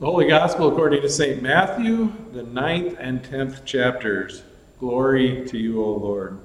The Holy Gospel according to St. Matthew, the 9th and 10th chapters. Glory to you, O Lord.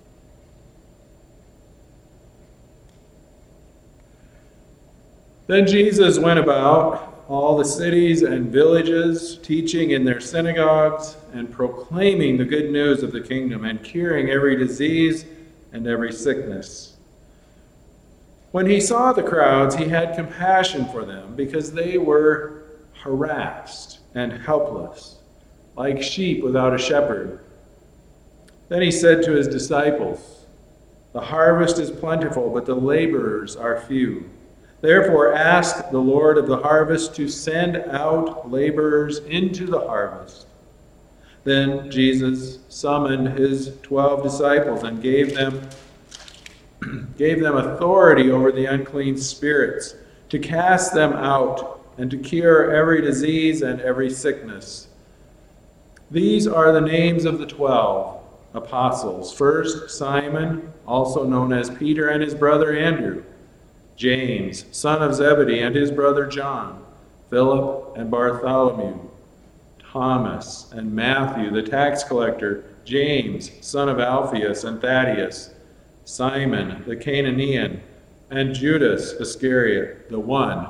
Then Jesus went about all the cities and villages, teaching in their synagogues and proclaiming the good news of the kingdom and curing every disease and every sickness. When he saw the crowds, he had compassion for them because they were harassed and helpless, like sheep without a shepherd. Then he said to his disciples, "The harvest is plentiful, but the laborers are few. Therefore ask the Lord of the harvest to send out laborers into the harvest." Then Jesus summoned his 12 disciples and gave them authority over the unclean spirits, to cast them out and to cure every disease and every sickness. These are the names of the 12 apostles. First, Simon, also known as Peter, and his brother Andrew. James, son of Zebedee, and his brother John. Philip and Bartholomew. Thomas and Matthew, the tax collector. James, son of Alphaeus, and Thaddeus. Simon, the Canaanian, and Judas Iscariot, the one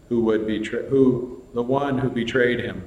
who betrayed him.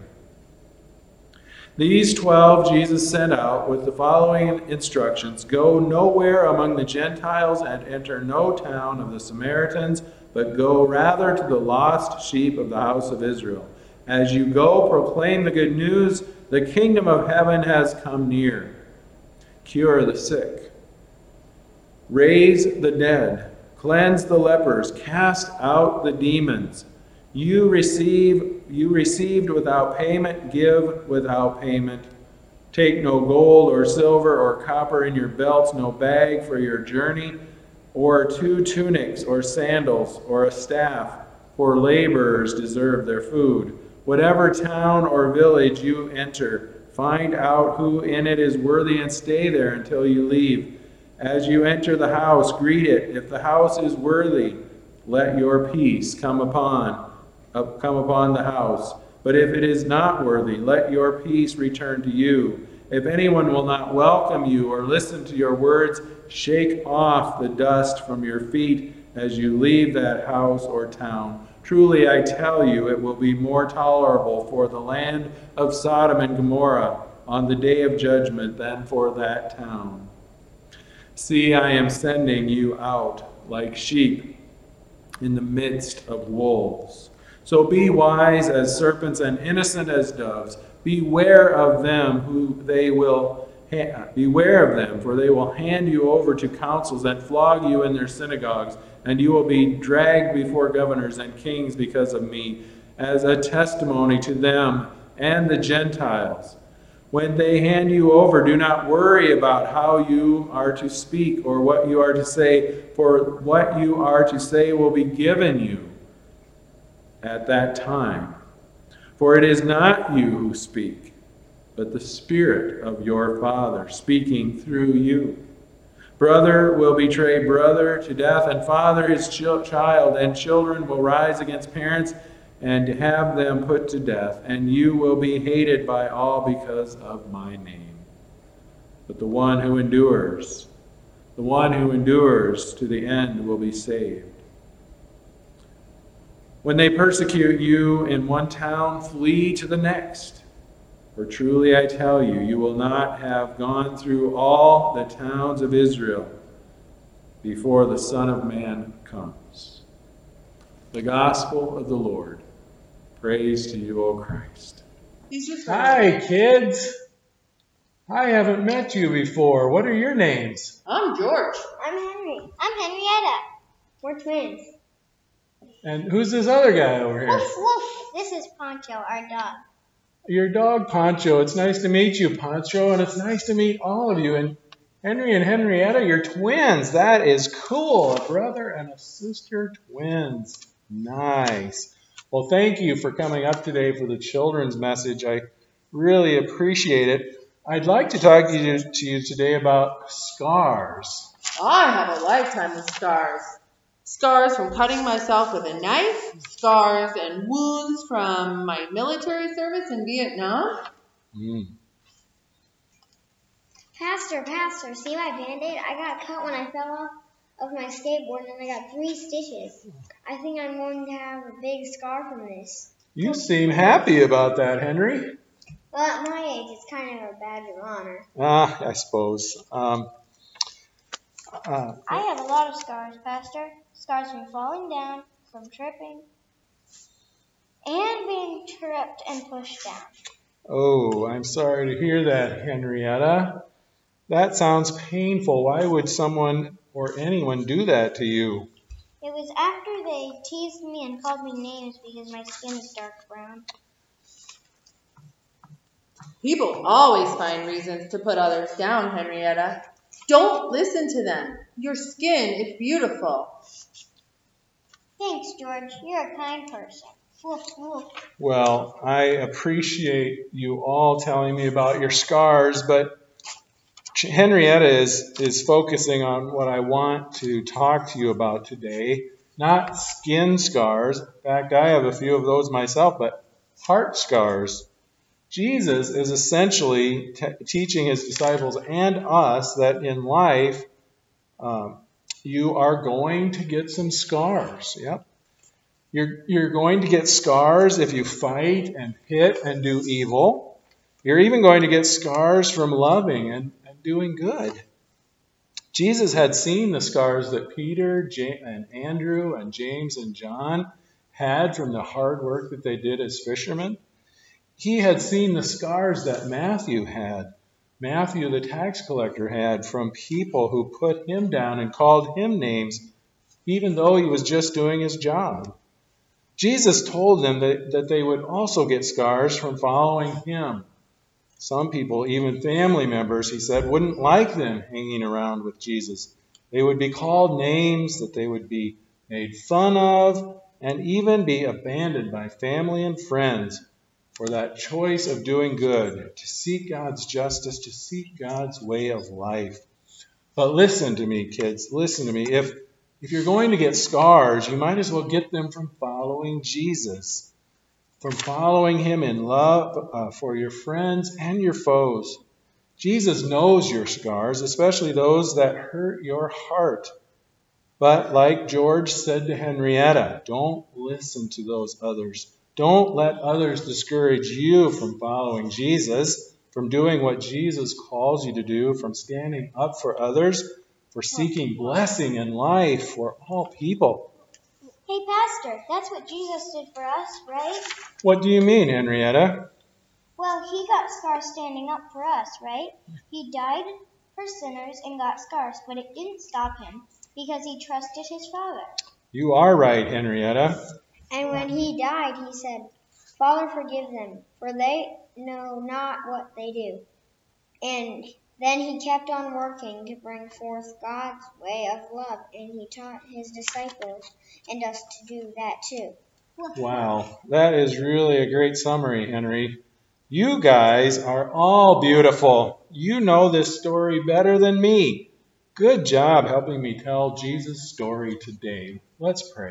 These 12 Jesus sent out with the following instructions: "Go nowhere among the Gentiles and enter no town of the Samaritans, but go rather to the lost sheep of the house of Israel. As you go, proclaim the good news. The kingdom of heaven has come near. Cure the sick. Raise the dead. Cleanse the lepers. Cast out the demons. You received without payment, give without payment. Take no gold or silver or copper in your belts, no bag for your journey, or 2 tunics or sandals or a staff, for laborers deserve their food. Whatever town or village you enter, find out who in it is worthy and stay there until you leave. As you enter the house, greet it. If the house is worthy, let your peace come upon the house. But if it is not worthy, let your peace return to you. If anyone will not welcome you or listen to your words, shake off the dust from your feet as you leave that house or town. Truly, I tell you, it will be more tolerable for the land of Sodom and Gomorrah on the day of judgment than for that town. See, I am sending you out like sheep in the midst of wolves. So be wise as serpents and innocent as doves. Beware of them, for they will hand you over to councils and flog you in their synagogues, and you will be dragged before governors and kings because of me, as a testimony to them and the Gentiles. When they hand you over, do not worry about how you are to speak or what you are to say, for what you are to say will be given you at that time. For it is not you who speak, but the Spirit of your Father speaking through you. Brother will betray brother to death, and father his child, and children will rise against parents and have them put to death, and you will be hated by all because of my name. But the one who endures to the end will be saved. When they persecute you in one town, flee to the next. For truly I tell you, you will not have gone through all the towns of Israel before the Son of Man comes." The Gospel of the Lord. Praise to you, O Christ. Hi, kids. I haven't met you before. What are your names? I'm George. I'm Henry. I'm Henrietta. We're twins. And who's this other guy over here? Woof, woof. This is Poncho, our dog. Your dog, Poncho. It's nice to meet you, Poncho, and it's nice to meet all of you. And Henry and Henrietta, you're twins. That is cool. A brother and a sister twins. Nice. Well, thank you for coming up today for the children's message. I really appreciate it. I'd like to talk to you today about scars. I have a lifetime of scars. Scars from cutting myself with a knife, scars and wounds from my military service in Vietnam. Pastor, see my Band-Aid? I got cut when I fell off of my skateboard and I got 3 stitches. I think I'm going to have a big scar from this. You seem happy about that, Henry. Well, at my age, it's kind of a badge of honor. I suppose. I have a lot of scars, Pastor. Scars from falling down, from tripping, and being tripped and pushed down. Oh, I'm sorry to hear that, Henrietta. That sounds painful. Why would someone or anyone do that to you? It was after they teased me and called me names because my skin is dark brown. People always find reasons to put others down, Henrietta. Don't listen to them. Your skin is beautiful. Thanks, George. You're a kind person. Woof, woof. Well, I appreciate you all telling me about your scars, but Henrietta is focusing on what I want to talk to you about today. Not skin scars. In fact, I have a few of those myself, but heart scars. Jesus is essentially teaching his disciples and us that in life you are going to get some scars. Yep. You're going to get scars if you fight and hit and do evil. You're even going to get scars from loving and doing good. Jesus had seen the scars that Peter and Andrew and James and John had from the hard work that they did as fishermen. He had seen the scars that Matthew had. Matthew, the tax collector, had from people who put him down and called him names, even though he was just doing his job. Jesus told them that they would also get scars from following him. Some people, even family members, he said, wouldn't like them hanging around with Jesus. They would be called names, that they would be made fun of, and even be abandoned by family and friends for that choice of doing good, to seek God's justice, to seek God's way of life. But listen to me, kids, listen to me. If you're going to get scars, you might as well get them from following Jesus, from following him in love for your friends and your foes. Jesus knows your scars, especially those that hurt your heart. But like George said to Henrietta, don't listen to those others. Don't let others discourage you from following Jesus, from doing what Jesus calls you to do, from standing up for others, for seeking blessing and life for all people. Hey, Pastor, that's what Jesus did for us, right? What do you mean, Henrietta? Well, he got scars standing up for us, right? He died for sinners and got scars, but it didn't stop him because he trusted his Father. You are right, Henrietta. And when he died, he said, Father, forgive them, for they know not what they do. And then he kept on working to bring forth God's way of love, and he taught his disciples and us to do that too. Wow, that is really a great summary, Henry. You guys are all beautiful. You know this story better than me. Good job helping me tell Jesus' story today. Let's pray.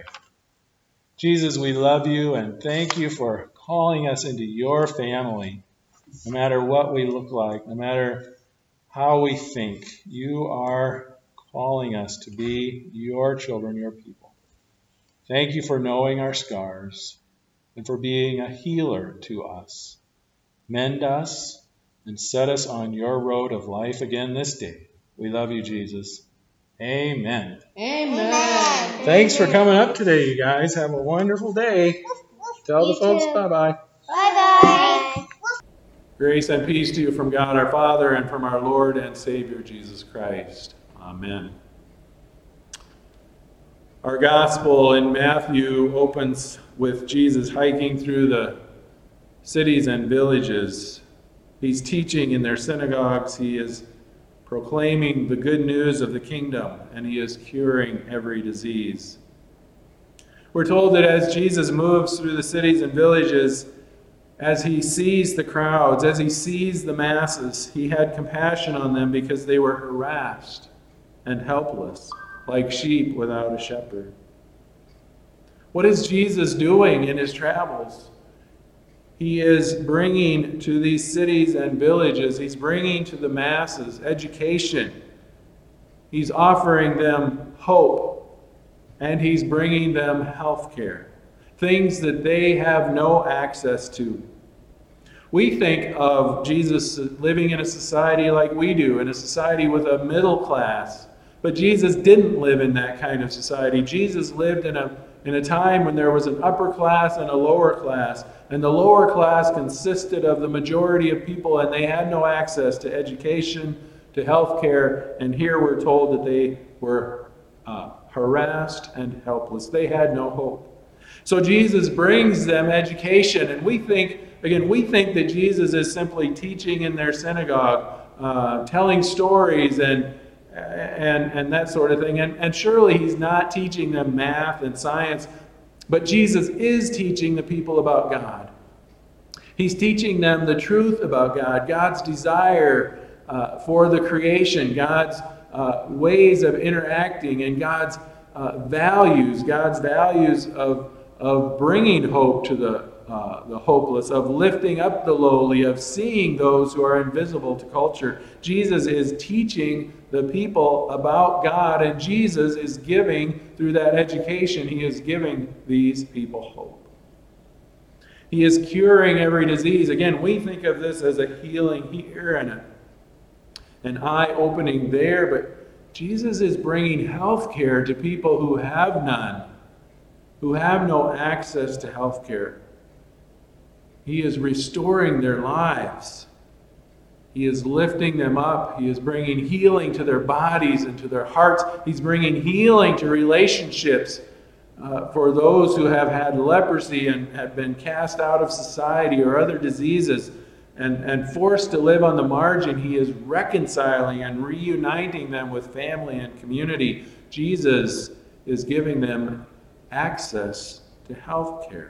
Jesus, we love you and thank you for calling us into your family. No matter what we look like, no matter how we think, you are calling us to be your children, your people. Thank you for knowing our scars and for being a healer to us. Mend us and set us on your road of life again this day. We love you, Jesus. Amen. Amen. Thanks for coming up today, you guys. Have a wonderful day. Tell the folks bye-bye. Bye-bye. Grace and peace to you from God our Father and from our Lord and Savior Jesus Christ. Amen. Our gospel in Matthew opens with Jesus hiking through the cities and villages. He's teaching in their synagogues. He is proclaiming the good news of the kingdom, and he is curing every disease. We're told that as Jesus moves through the cities and villages, as he sees the crowds, as he sees the masses, he had compassion on them because they were harassed and helpless, like sheep without a shepherd. What is Jesus doing in his travels? He is bringing to these cities and villages, he's bringing to the masses education. He's offering them hope, and he's bringing them health care, things that they have no access to. We think of Jesus living in a society like we do, in a society with a middle class. But Jesus didn't live in that kind of society. Jesus lived in a time when there was an upper class and a lower class. And the lower class consisted of the majority of people, and they had no access to education, to health care. And here we're told that they were harassed and helpless. They had no hope. So Jesus brings them education, and we think that Jesus is simply teaching in their synagogue, telling stories and that sort of thing. And surely he's not teaching them math and science, but Jesus is teaching the people about God. He's teaching them the truth about God, God's desire for the creation, God's ways of interacting, and God's values of bringing hope to the hopeless, of lifting up the lowly, of seeing those who are invisible to culture. Jesus is teaching the people about God, and Jesus is giving, through that education, he is giving these people hope. He is curing every disease. Again, we think of this as a healing here and an eye-opening there, but Jesus is bringing health care to people who have none, who have no access to health care. He is restoring their lives. He is lifting them up. He is bringing healing to their bodies and to their hearts. He's bringing healing to relationships for those who have had leprosy and have been cast out of society or other diseases and forced to live on the margin. He is reconciling and reuniting them with family and community. Jesus is giving them access to health care.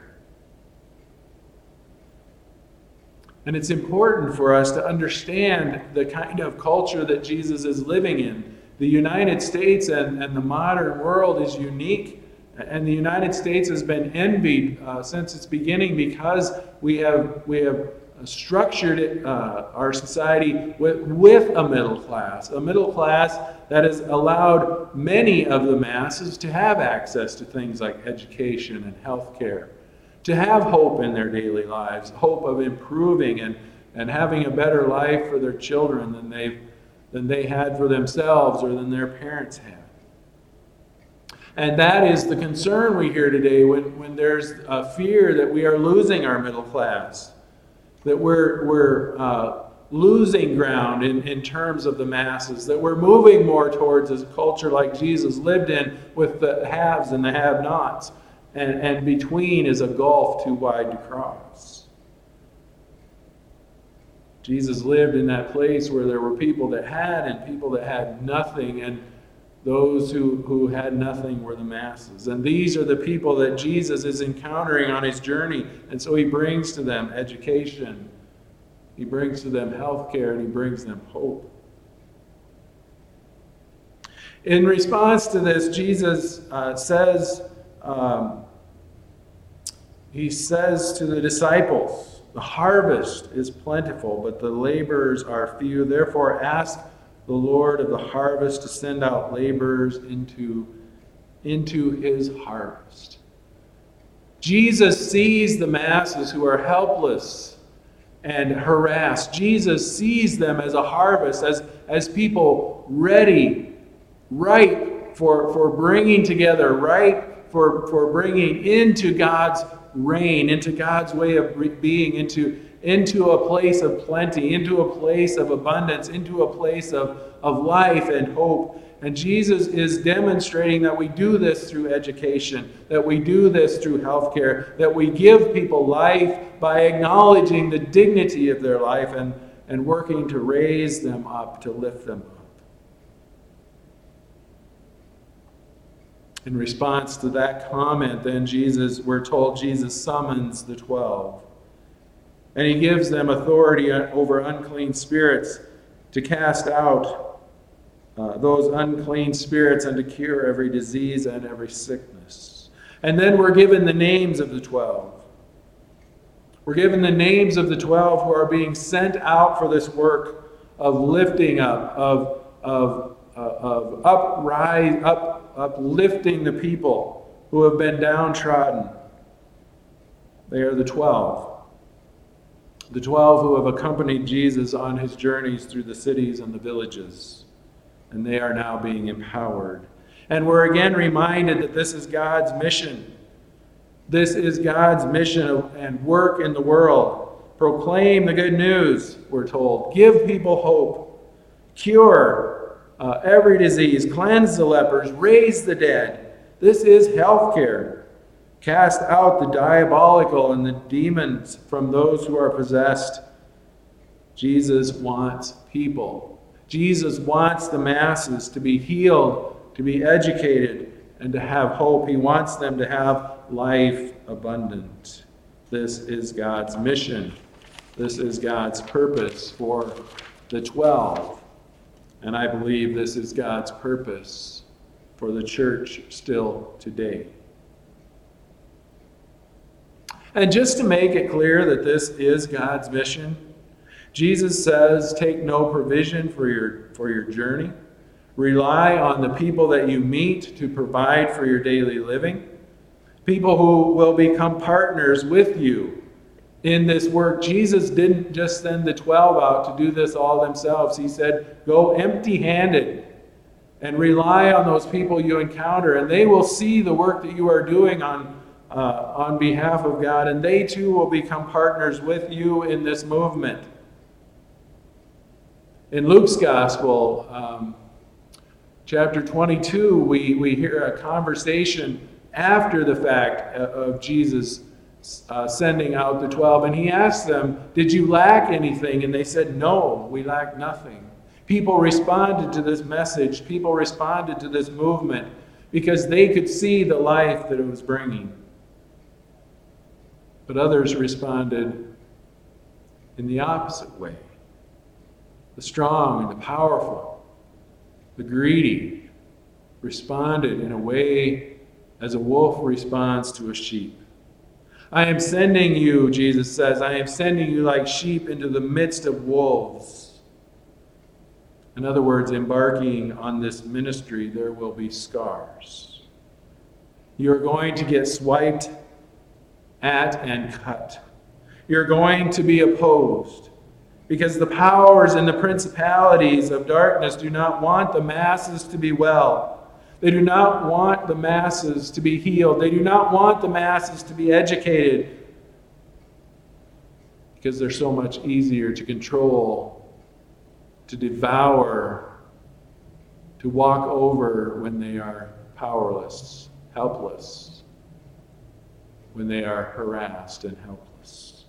And it's important for us to understand the kind of culture that Jesus is living in. The United States and the modern world is unique, and the United States has been envied since its beginning because we have structured our society with a middle class that has allowed many of the masses to have access to things like education and health care, to have hope in their daily lives, hope of improving and having a better life for their children than they had for themselves or than their parents had. And that is the concern we hear today when there's a fear that we are losing our middle class, that we're losing ground in terms of the masses, that we're moving more towards a culture like Jesus lived in with the haves and the have-nots. And between is a gulf too wide to cross. Jesus lived in that place where there were people that had and people that had nothing, and those who had nothing were the masses. And these are the people that Jesus is encountering on his journey. And so he brings to them education, he brings to them health care, and he brings them hope. In response to this, Jesus he says to the disciples, "The harvest is plentiful, but the laborers are few. Therefore ask the Lord of the harvest to send out laborers into his harvest." Jesus sees the masses who are helpless and harassed. Jesus sees them as a harvest, as people ready, ripe for bringing together, ripe for bringing into God's reign, into God's way of being, into a place of plenty, into a place of abundance, into a place of life and hope. And Jesus is demonstrating that we do this through education, that we do this through healthcare, that we give people life by acknowledging the dignity of their life and working to raise them up, to lift them up. In response to that comment, then we're told Jesus summons the 12. And he gives them authority over unclean spirits to cast out those unclean spirits and to cure every disease and every sickness. And then we're given the names of the 12. We're given the names of the 12 who are being sent out for this work of lifting up, of uplifting the people who have been downtrodden. They are the 12. The 12 who have accompanied Jesus on his journeys through the cities and the villages. And they are now being empowered. And we're again reminded that this is God's mission. This is God's mission and work in the world. Proclaim the good news, we're told. Give people hope. Cure every disease. Cleanse the lepers. Raise the dead. This is healthcare. Cast out the diabolical and the demons from those who are possessed. Jesus wants people. Jesus wants the masses to be healed, to be educated, and to have hope. He wants them to have life abundant. This is God's mission. This is God's purpose for the 12. And I believe this is God's purpose for the church still today. And just to make it clear that this is God's mission, Jesus says, take no provision for your journey. Rely on the people that you meet to provide for your daily living. People who will become partners with you in this work. Jesus didn't just send the 12 out to do this all themselves. He said, go empty-handed and rely on those people you encounter, and they will see the work that you are doing on behalf of God, and they too will become partners with you in this movement. In Luke's Gospel, chapter 22, we hear a conversation after the fact of Jesus sending out the 12, and he asked them, did you lack anything? And they said, no, we lack nothing. People responded to this message. People responded to this movement because they could see the life that it was bringing. But others responded in the opposite way. The strong and the powerful, the greedy, responded in a way as a wolf responds to a sheep. I am sending you, Jesus says, I am sending you like sheep into the midst of wolves. In other words, embarking on this ministry, there will be scars. You're going to get swiped at and cut. You're going to be opposed because the powers and the principalities of darkness do not want the masses to be well. They do not want the masses to be healed. They do not want the masses to be educated because they're so much easier to control, to devour, to walk over when they are powerless, helpless, when they are harassed and helpless.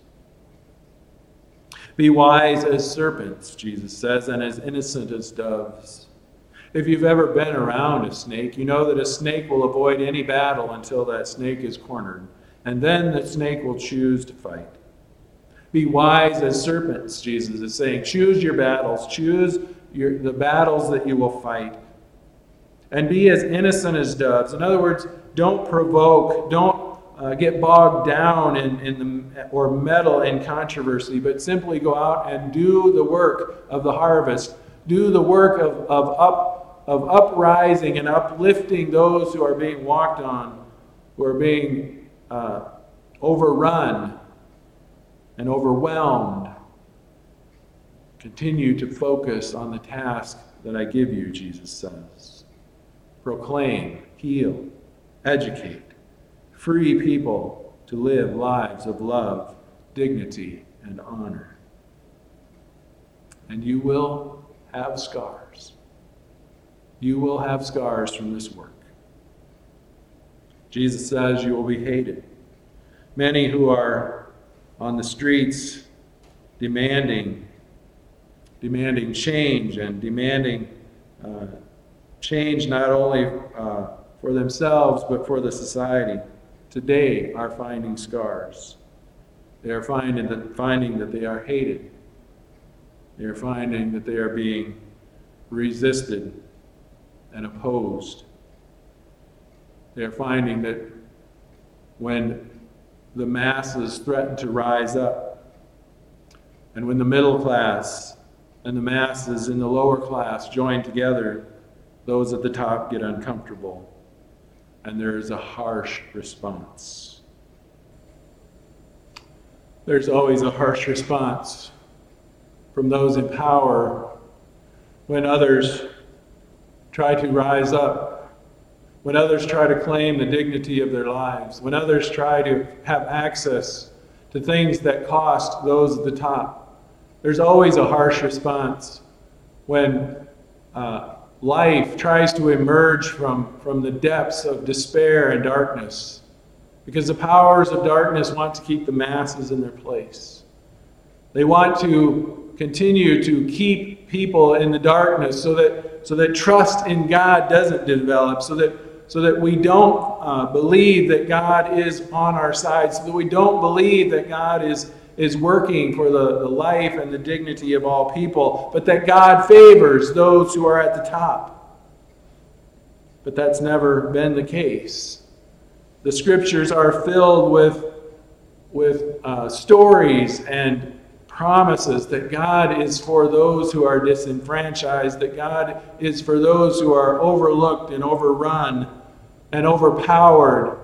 Be wise as serpents, Jesus says, and as innocent as doves. If you've ever been around a snake, you know that a snake will avoid any battle until that snake is cornered, and then the snake will choose to fight. Be wise as serpents, Jesus is saying. Choose your battles. Choose the battles that you will fight. And be as innocent as doves. In other words, don't provoke, don't get bogged down or meddle in controversy, but simply go out and do the work of the harvest. Do the work of uprising and uplifting those who are being walked on, who are being overrun and overwhelmed. Continue to focus on the task that I give you, Jesus says. Proclaim, heal, educate, free people to live lives of love, dignity, and honor. And you will have scars. You will have scars from this work. Jesus says you will be hated. Many who are on the streets demanding change and demanding change not only for themselves but for the society, today are finding scars. They are finding that they are hated. They are finding that they are being resisted and opposed. They are finding that when the masses threaten to rise up, and when the middle class and the masses in the lower class join together, those at the top get uncomfortable, and there is a harsh response. There's always a harsh response from those in power when others try to rise up, when others try to claim the dignity of their lives, when others try to have access to things that cost those at the top. There's always a harsh response when life tries to emerge from the depths of despair and darkness, because the powers of darkness want to keep the masses in their place. They want to continue to keep people in the darkness so that trust in God doesn't develop, so that we don't believe that God is on our side, so that we don't believe that God is working for the life and the dignity of all people, but that God favors those who are at the top. But that's never been the case. The scriptures are filled with stories and promises that God is for those who are disenfranchised, that God is for those who are overlooked and overrun and overpowered.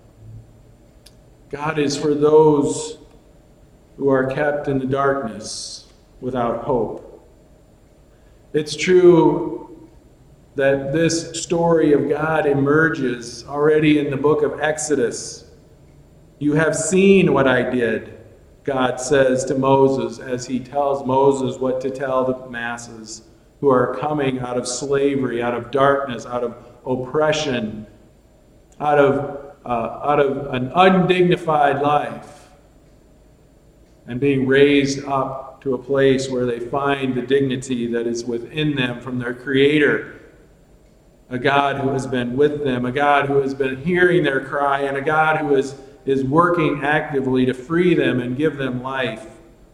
God is for those who are kept in the darkness without hope. It's true that this story of God emerges already in the book of Exodus. You have seen what I did, God says to Moses as he tells Moses what to tell the masses who are coming out of slavery, out of darkness, out of oppression, out of an undignified life, and being raised up to a place where they find the dignity that is within them from their Creator. A God who has been with them, a God who has been hearing their cry, and a God who is working actively to free them and give them life.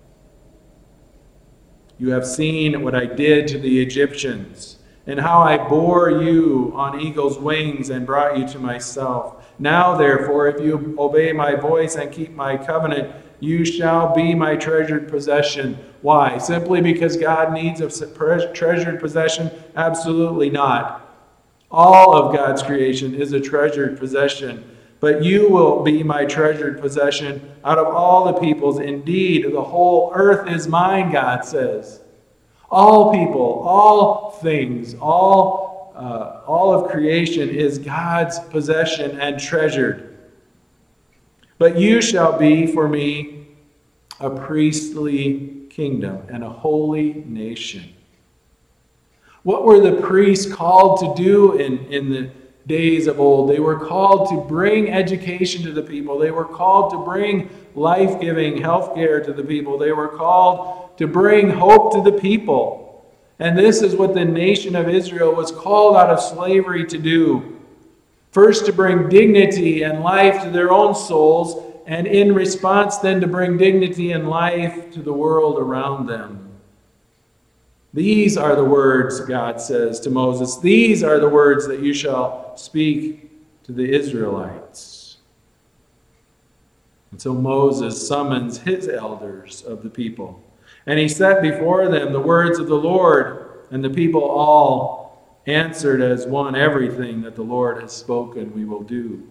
You have seen what I did to the Egyptians, and how I bore you on eagle's wings and brought you to myself. Now, therefore, if you obey my voice and keep my covenant, you shall be my treasured possession. Why? Simply because God needs a treasured possession? Absolutely not. All of God's creation is a treasured possession. But you will be my treasured possession out of all the peoples. Indeed, the whole earth is mine, God says. All people, all things, all of creation is God's possession and treasured. But you shall be for me a priestly kingdom and a holy nation. What were the priests called to do in the days of old? They were called to bring education to the people. They were called to bring life-giving health care to the people. They were called to bring hope to the people. And this is what the nation of Israel was called out of slavery to do. First, to bring dignity and life to their own souls, and in response then to bring dignity and life to the world around them. These are the words, God says to Moses, these are the words that you shall speak to the Israelites. And so Moses summons his elders of the people, and he set before them the words of the Lord, and the people all answered as one, everything that the Lord has spoken we will do.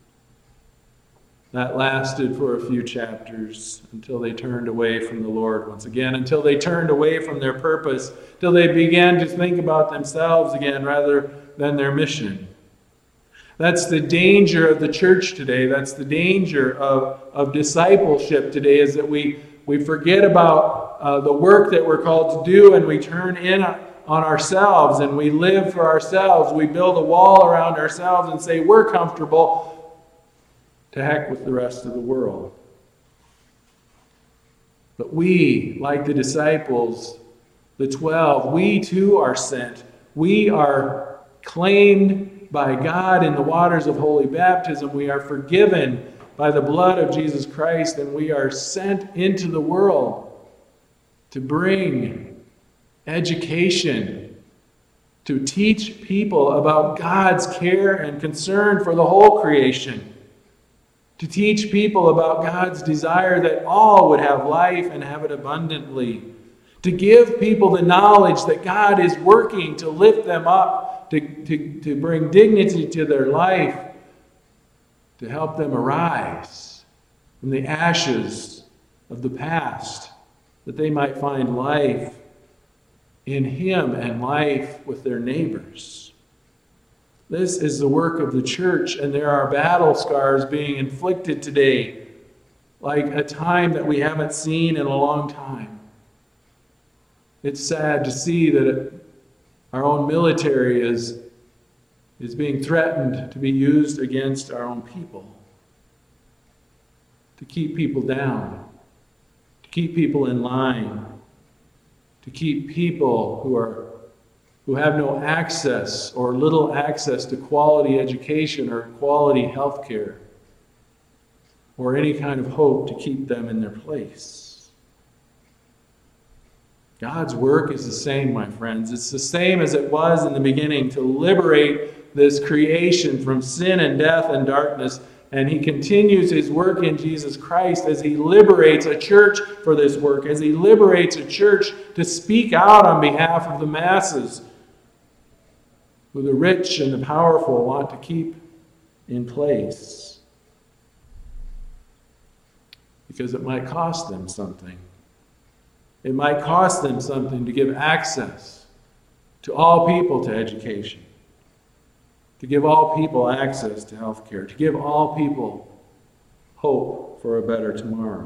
That lasted for a few chapters until they turned away from the Lord once again, until they turned away from their purpose, till they began to think about themselves again rather than their mission. That's the danger of the church today. That's the danger of discipleship today, is that we forget about the work that we're called to do, and we turn in on ourselves and we live for ourselves. We build a wall around ourselves and say, we're comfortable. To heck with the rest of the world. But we, like the disciples, the 12, we too are sent. We are claimed by God in the waters of holy baptism. We are forgiven by the blood of Jesus Christ, and we are sent into the world to bring education, to teach people about God's care and concern for the whole creation, to teach people about God's desire that all would have life and have it abundantly, to give people the knowledge that God is working to lift them up, to bring dignity to their life, to help them arise from the ashes of the past, that they might find life in Him and life with their neighbors. This is the work of the church, and there are battle scars being inflicted today, like a time that we haven't seen in a long time. It's sad to see that our own military is being threatened to be used against our own people, to keep people down, to keep people in line, to keep people who have no access or little access to quality education or quality health care or any kind of hope, to keep them in their place. God's work is the same, my friends. It's the same as it was in the beginning, to liberate this creation from sin and death and darkness. And He continues His work in Jesus Christ as He liberates a church for this work, as He liberates a church to speak out on behalf of the masses, who the rich and the powerful want to keep in place, because it might cost them something. It might cost them something to give access to all people to education, to give all people access to health care, to give all people hope for a better tomorrow.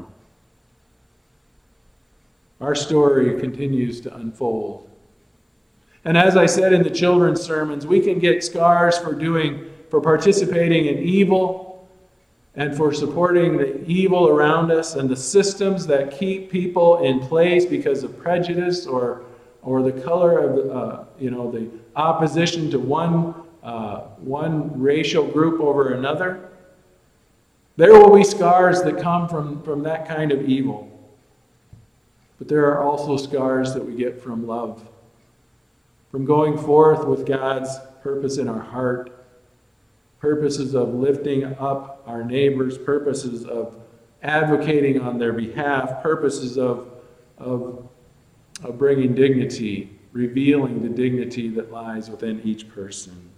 Our story continues to unfold. And as I said in the children's sermons, we can get scars for participating in evil and for supporting the evil around us and the systems that keep people in place because of prejudice or the color of the opposition to one racial group over another. There will be scars that come from that kind of evil. But there are also scars that we get from love, from going forth with God's purpose in our heart, purposes of lifting up our neighbors, purposes of advocating on their behalf, purposes of bringing dignity, revealing the dignity that lies within each person.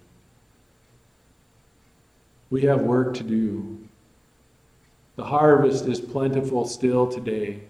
We have work to do. The harvest is plentiful still today.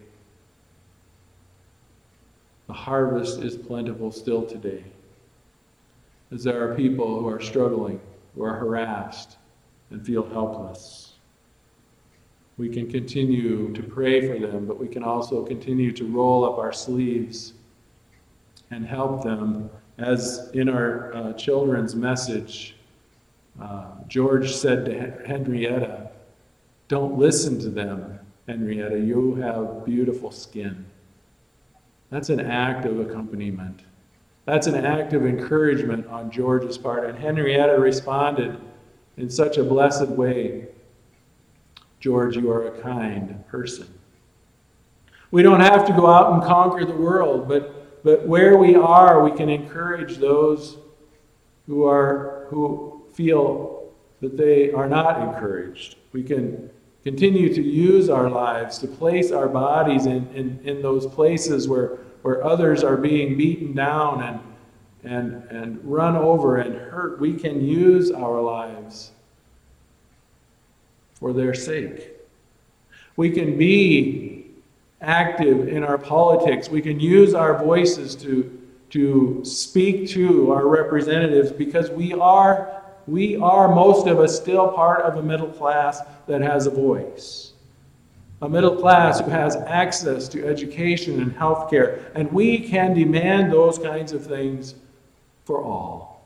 The harvest is plentiful still today, as there are people who are struggling, who are harassed, and feel helpless. We can continue to pray for them, but we can also continue to roll up our sleeves and help them. As in our children's message, George said to Henrietta, "Don't listen to them, Henrietta. You have beautiful skin." That's an act of accompaniment. That's an act of encouragement on George's part. And Henrietta responded in such a blessed way. "George, you are a kind person." We don't have to go out and conquer the world, but where we are, we can encourage those who feel that they are not encouraged. We can continue to use our lives to place our bodies in those places where others are being beaten down and run over and hurt. We can use our lives for their sake. We can be active in our politics. We can use our voices to speak to our representatives, because we are, most of us, still part of a middle class that has a voice. A middle class who has access to education and health care. And we can demand those kinds of things for all.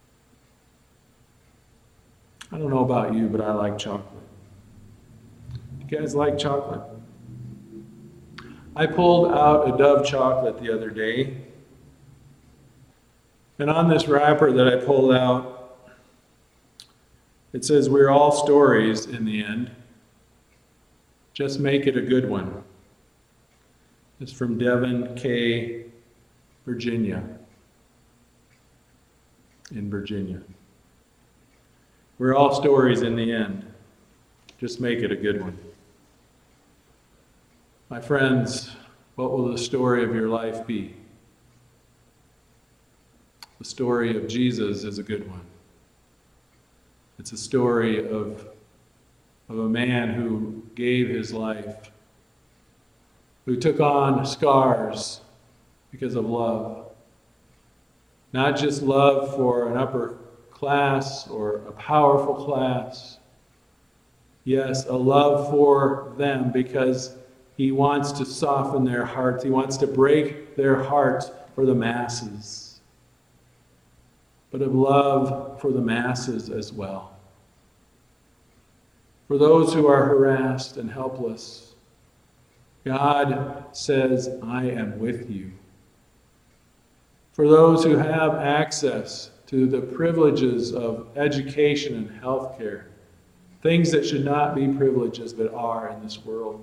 I don't know about you, but I like chocolate. You guys like chocolate? I pulled out a Dove chocolate the other day. And on this wrapper that I pulled out, it says, "We're all stories in the end. Just make it a good one." It's from Devon K., Virginia. In Virginia. We're all stories in the end. Just make it a good one. My friends, what will the story of your life be? The story of Jesus is a good one. It's a story of a man who gave his life, who took on scars because of love. Not just love for an upper class or a powerful class. Yes, a love for them because he wants to soften their hearts. He wants to break their hearts for the masses. But of love for the masses as well. For those who are harassed and helpless, God says, I am with you. For those who have access to the privileges of education and health care, things that should not be privileges but are in this world,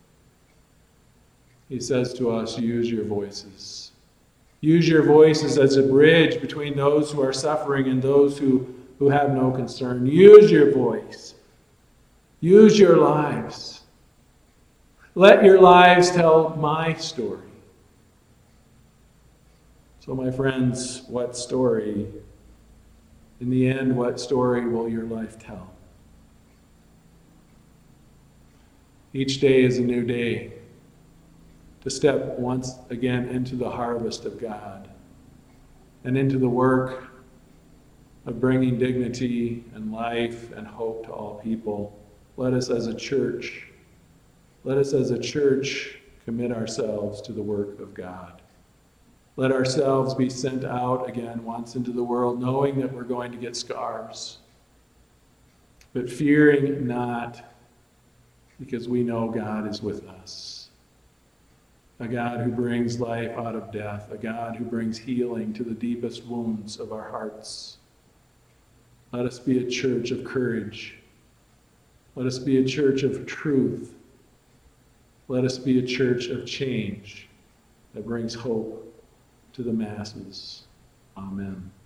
he says to us, use your voices. Use your voices as a bridge between those who are suffering and those who have no concern. Use your voice. Use your lives. Let your lives tell my story. So, my friends, what story, in the end, what story will your life tell? Each day is a new day to step once again into the harvest of God and into the work of bringing dignity and life and hope to all people. Let us as a church commit ourselves to the work of God. Let ourselves be sent out again once into the world, knowing that we're going to get scars, but fearing not, because we know God is with us. A God who brings life out of death, a God who brings healing to the deepest wounds of our hearts. Let us be a church of courage. Let us be a church of truth. Let us be a church of change that brings hope to the masses. Amen.